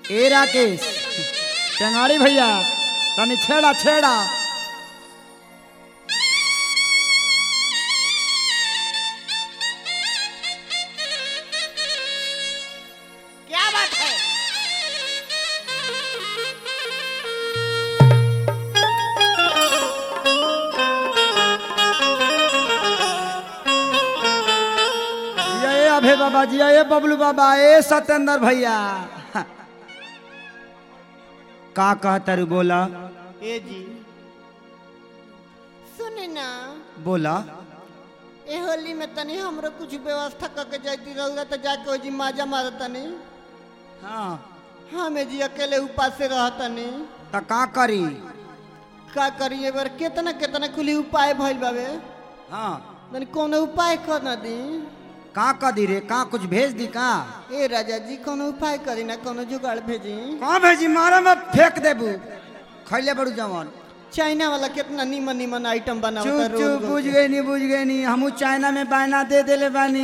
ए राकेश टेंगाड़ी भैया तनी छेड़ा छेड़ा क्या बात है? जिया ए अभे बाबा जिया ए बबलू बाबा ए सत्येंद्र भैया का कहता रू बोला ए जी सुने ना, बोला ए होली में तनी हमरो कुछ व्यवस्था करके जाती रहूगा तो जाके जी माजा मारा तनी। हाँ हमें जी अकेले उपास से रह तनी त का करी का करी ए बार केतना केतना कुली उपाय भइल बाबे। हाँ तनी कोनो उपाय कर ना दी। का कदी रे का कुछ भेज दी का ए राजा जी कोनो उपाय करी ना, कोनो जुगाड़ भेजी। का भेजी मारा में फेंक देबू खैले बड़ू जवान चाइना वाला कितना नीमन नीमन आइटम बनावता चुप चुप बुझ गई नी हमू चाइना में बायना दे देले बानी।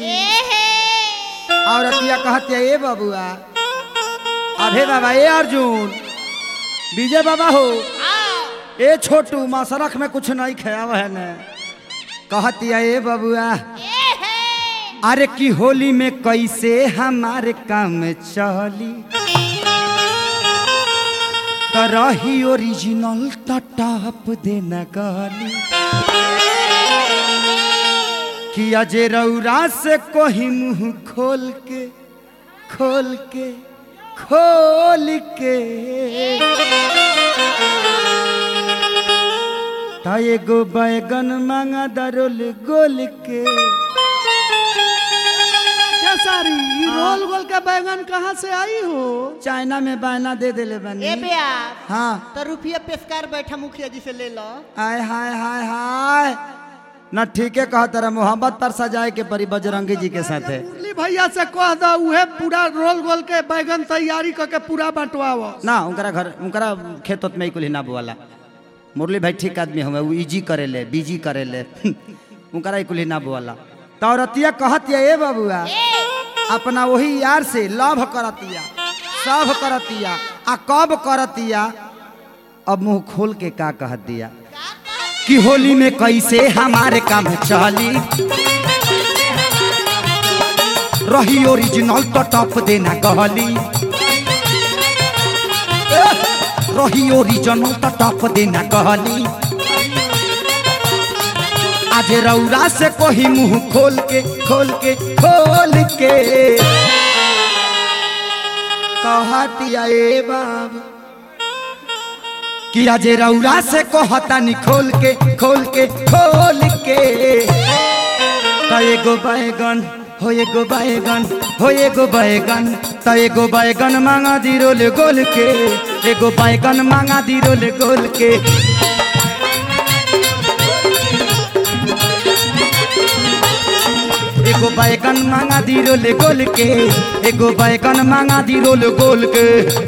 और अतिया कहते ए बबुआ अभे बाबा ए अर्जुन विजय बाबा हो ए छोटू मासरख में कुछ नहीं खाया है न कहतिया ए बबुआ अरे की होली में कैसे हमारे काम चली तो रही ओरिजिनल टॉप देना गाली कि अजय रौरा से कोही मुंह खोल के खोल के खोल के ता एगो बैगन मांगा दरोल गोल के। सारी रोल गोल का बैगन कहाँ से आई हो? चाइना में बायना दे देले बनी। ए बेया हाँ तो रुपया पेशकार बैठा मुखिया जी से ले लो। आय हाय हाय हाय ना ठीक है कहा तेरा मोहब्बत पर सजाए के परी बजरंगी जी के साथ है। मुरली भैया से कह दो उहे पूरा रोल गोल के बैगन तैयारी करके पूरा बंटवाओ ना उनकरा घर उनकरा खेत में कुल ना बोला मुरली भाई ठीक आदमी हुए वो इजी करे ले बीजी करे ले उनकरा कुल ना बोला तो औरतिया कहतिया ए बबुआ अपना वही यार से लव करतिया सब करतिया आ कब करतिया अब मुंह खोल के का कह दिया कि होली में कैसे हमारे काम चली रही ओरिजिनल तो टॉप देना कहली रही ओरिजिनल तो टॉप देना कहली आज रौरा से कोही मुंह खोल के खोल के खोल के कहतिया ए बाब कि आज रौरा से कहतानी खोल के खोल के खोल के तो एगो बैगन हो एगो बैगन हो एगो बैगन तो एगो बैगन मांगा दी रोल गोल के एगो बैगन मांगा दी रोल गोल के। एगो बैगन मांगा दी रोल गोल के एगो बैगन मांगा दी रोल गोल के।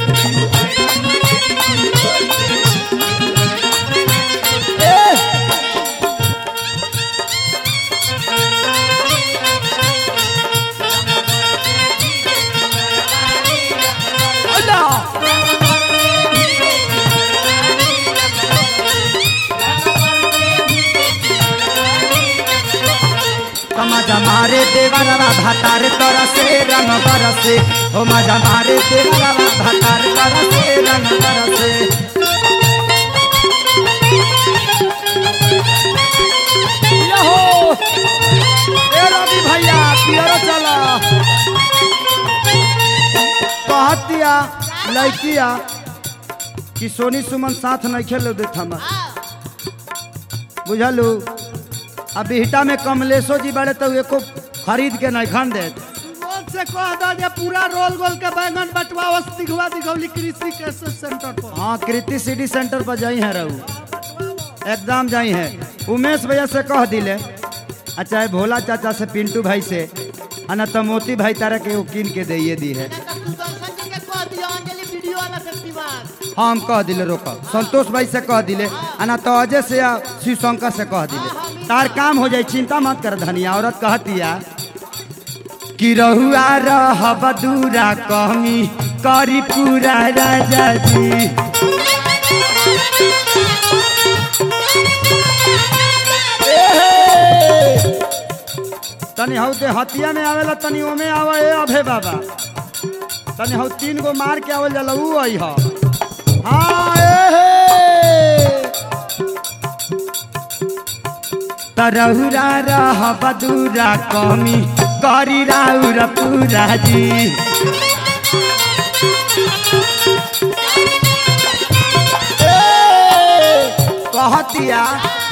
मजा मारे देवरवा भातार तरसे रंग बरसे हो मजा मारे देवरवा भातार तरसे रंग बरसे। यहो ए रवि भैया पियरो चला कहतिया लड़किया कि सोनी सुमन साथ नहीं खेलो दे थमा बुझलू अब बिहटा में कमलेशो जी बड़े तो एको खरीद के नहीं खान दे से कह दो जे पूरा रोल गोल के बैगन बंटवाओ दिखवा दिखौली कृषि के सेंटर पर। हाँ कृति सिटी सेंटर पर जाई है रहू एकदम जाई है उमेश भैया से कह दिले अच्छा भोला चाचा से पिंटू भाई से अना तो मोती भाई तारा के वो कीन के दे दी है। हाँ हम कह दिले रोका संतोष भाई से कह दिले अना तो अजय से या शिव शंकर से कह दिले तार काम हो जाए चिंता मत कर धनिया। औरत कहतिया कि रहुआ रहब दूरा कमी करी पूरा राजा जी। तनी हऊ दे हतिया में आवेला तनी ओमे आवे ए अभे बाबा तनी हऊ 3 गो मार के आवल जाला ऊ आई ह हां तरहुरा रहब दूरा कमी करी राउर पूरा जी। कहतिया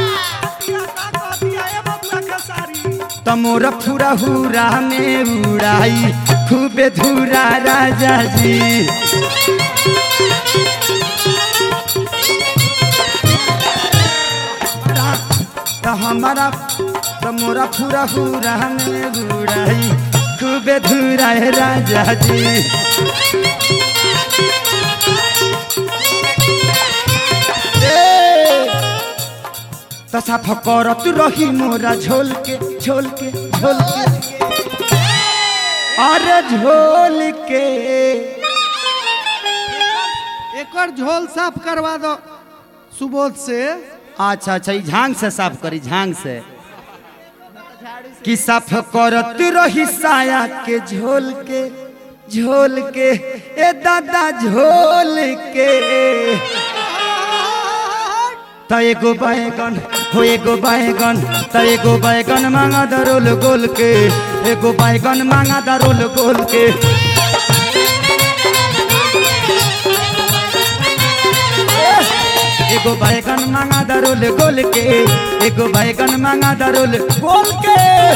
तमोर फुरा हुरा में उड़ाई खूबे धूरा राजा जी। हमारा तमोरा फुरा हुरा में उड़ाई खूबे धूरा है राजा जी। तसाफ करत रही मोरा झोल के झोल के झोल के अरे झोल के एक और झोल साफ करवा दो सुबोध से। अच्छा अच्छा झांग से साफ करी झांग से कि साफ करत रही साया के झोल के ए दादा झोल के। त एगो बैगन हो एगो बैगन त एगो बैगन मांगा दरोल गोल के एगो बैगन मांगा दरोल गोल के। एगो बैगन मांगा दरोल गोल के एगो बैगन मांगा दरोल गोल के।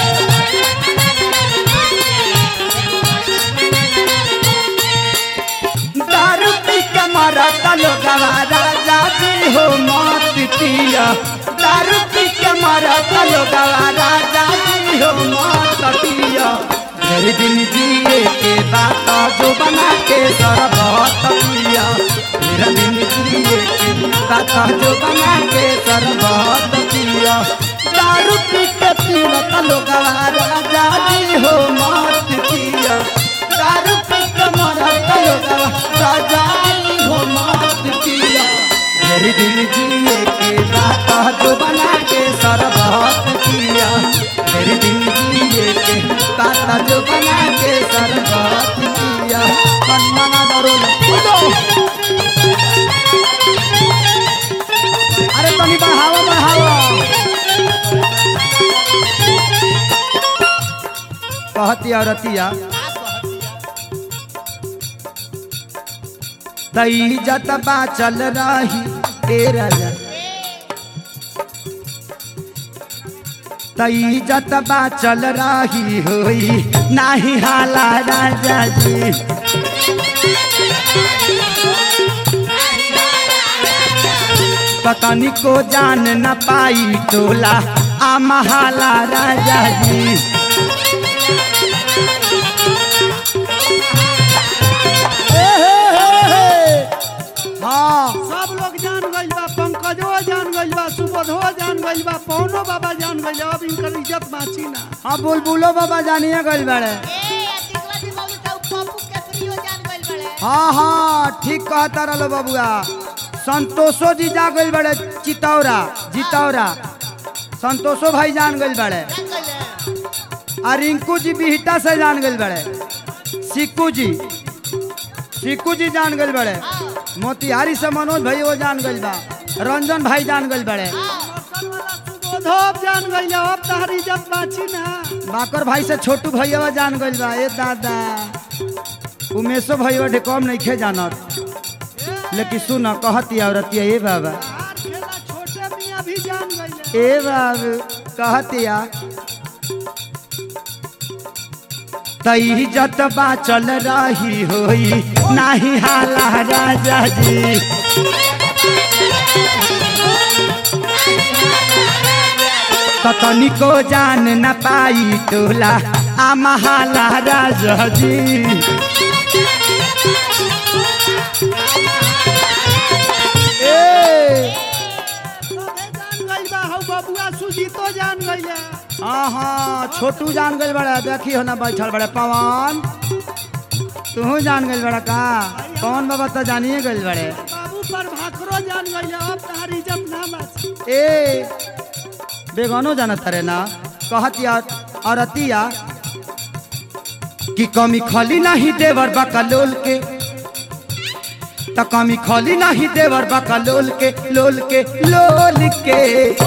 दारू पी के मारा तलो गवा राजा जी हो मत पिया। दारू पी के मारा तलो गवा राजा जी हो मत पिया। ढेर दिन जिए के बात जो बना के शरबत पिया। ढेर दिन जिए के बात जो बना के शरबत पिया। दारू पी के पीवा तलो गवा राजा जी हो मत पिया। दारू पी के मारा तलो गवा राजा जी हो मत पिया। ढेर दिन जिए के बात जो बना के शरबत पिया। ढेर दिन जिए के बात जो बना के शरबत पिया। कन्ना दरोल अरे तनी बढ़ावा बढ़ावा कहतिया रतिया तई जत बाचल रही ए राजा तई जत बाचल रही होई नाही हाला राजा जी। पतनी को जान न पाई टोला आ महाला राजा जी। हाँ सब लोग जान गइल बा पंकजो जान गइल बा सुबोधो जान गइल बा पौनो बाबा जान गइल अब इनकर इज्जत बाची ना। हाँ बुलबुलो बाबा जानिए गइल बड़े। हाँ हाँ ठीक कहता रहो बबुआ। संतोषो जी जा गइल बड़े चितौरा जितौरा संतोषो भाई जान गइल बड़े। आ रिंकू जी बिहटा से जान गइल बड़े। सिक्कू जी जान गइल बड़े। मोतिहारी से मनोज भाई वो जान गइल बा। रंजन भाई जान गइल बड़े। सुबोधो जान गइल अब तहर इज्जत बाची ना। बाकर भाई से छोटू भैया जान गइल बा। ए दादा उमेशो भैया ढे कम नहीं खे जानत लेकिन सुन कहती औरतिया ए बाबा छोटे मियां भी जान गइल। ए बाबू कहतिया तई जत बाचल रही होई नाही हाला राजा जी। ततनी को जान न पाई टोला आ महाला राजा जी। जान गइल बा हौ बबुआ सुजीतो जान गइल। हाँ छोटू जान गए बड़ा देखी हो ना बैठल बड़े पवन तू जान गए बड़ा का पवन बाबा तो जानिए गए बड़े बाबू पर भाकरो जान गई अब तहारी इज्जत ना बच। ए बेगानो जाना तारे ना कहतिया औरतिया कि कमी खाली नहीं देवर बाका लोल के त कमी खाली नहीं देवर बाका लोल के लोल के लोल के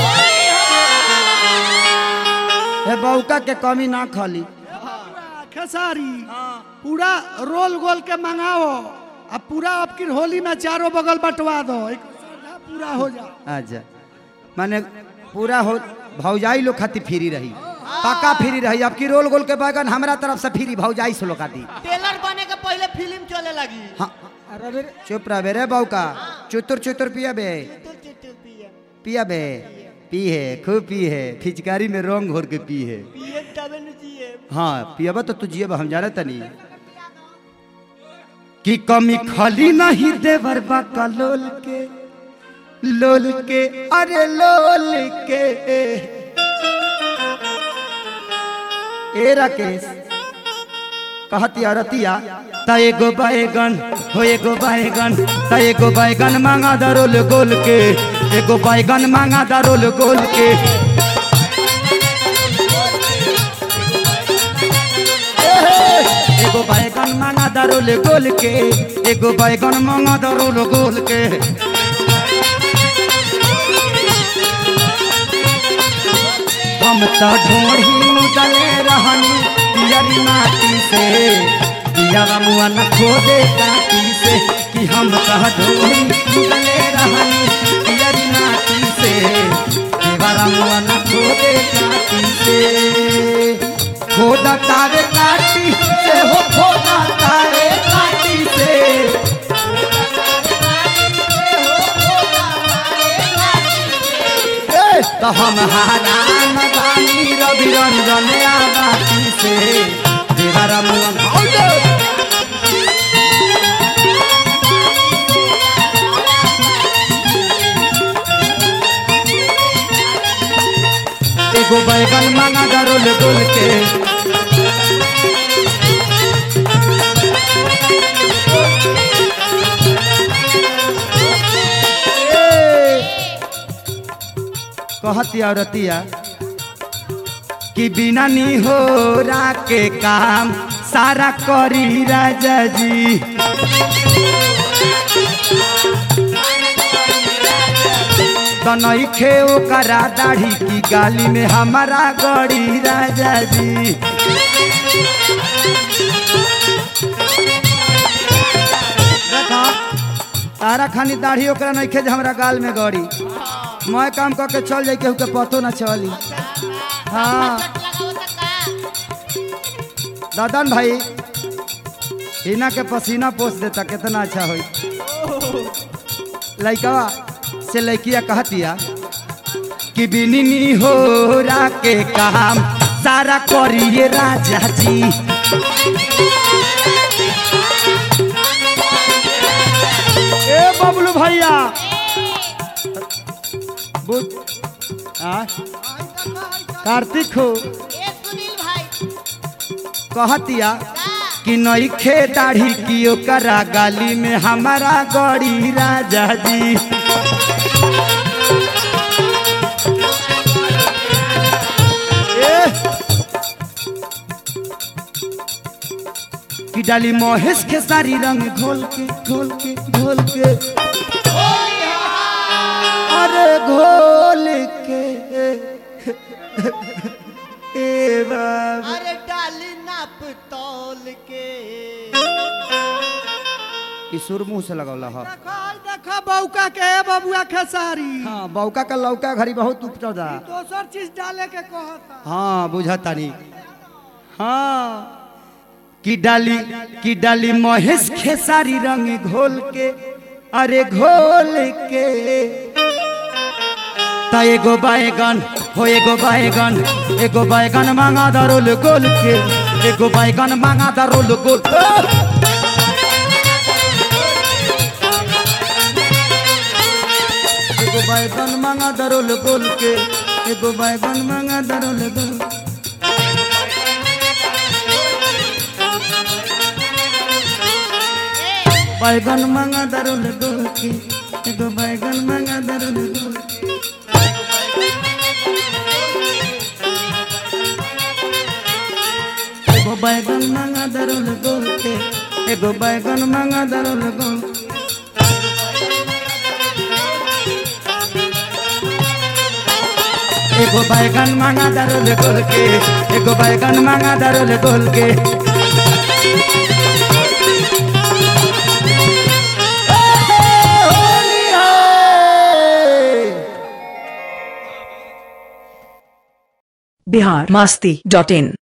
हे बौका के कमी ना खाली खेसारी पूरा रोल गोल के मंगाओ अब पूरा आपकी होली में चारों बगल बंटवा दो एक पूरा हो जा। अच्छा माने पूरा हो भौजाई लोग खाती फ्री रही पक्का फ्री रही अब की रोल गोल के बैगन हमरा तरफ से फ्री भौजाई से लोग खाती टेलर बने के पहले फिल्म चले लगी। हाँ चुप रह रे बौका चुतुर चुतुर पिया बे पिया बे पी है खूब पी है फिचकारी में रंग घोर के पी है हाँ पियाबा तो तुझे हम जाना तनी कि कमी खाली नहीं देवर बाका लोल के अरे लोल के ए राकेश कहती रतिया त एगो बैगन हो एगो बैगन त एगो बैगन मांगा दरोल गोल के एगो बैगन मांगा दरोल गोल के एगो बैगन मांगा दरोल गोल के एगो बैगन मांगा दरोल गोल के हम तो ढोढ़ी मुदले रहनी पियरी माटी से पिया मुआ न खोदे काटी से कि हम तो ढोढ़ी मुदले रहनी पियरी माटी से देवरा मुआ न खोदे काटी से खोदा तारे काटी से हो खोदा तारे काटी से तो हम हारान बानी रवि रंजन आबाती से देवरा मुआ एगो बैगन मांगा दरोल गोल के कहती औरतिया कि बिना नी हो रा के काम सारा करी राजा जी तो नहीं खे ओकरा दाढ़ी की गाली में हमारा गड़ी राजा जी देखा तारा खानी दाढ़ी ओकरा नहीं खे हमरा गाल में गड़ी मैं काम करके चल जाए केहू के पतो ना चली हाँ दादन भाई हिना के पसीना पोस देता कितना अच्छा होई लइकवा से लइकिया कहतिया कि बिनी हो रा के काम सारा करिए राजा जी ए बबलू भैया कार्तिक हो कहतिया कि नई खे दाढ़ी की ओकरा गाली में हमारा गड़ी राजा जी कि डाली महेश के सारी रंग घोल के घोल के घोल के अरे घोल के ए बाबा अरे डाली नाप तौल के सुर मुंह से लगौला है देखो बौका के बबुआ खेसारी हाँ बौका का लौका घड़ी बहुत उपजदा दोसर चीज डाले के कहता हाँ बुझता नहीं हाँ कि डाली महेश खेसारी रंग घोल के अरे घोल के त एगो बैगन हो एगो बैगन मांगा दरोल गोल के एगो बैगन मांगा दरोल गोल एगो बैगन मांगा दरोल गोल के एगो बैगन मांगा दरोल दो बैगन मांगा दरोल दो की एगो बैगन मांगा दरोल दो एगो बैगन मांगा दरोल दो के एगो बैगन मांगा दरोल दो एगो बैगन मांगा दरोल गोल के एगो बैगन मांगा दरोल गोल के biharmasti.in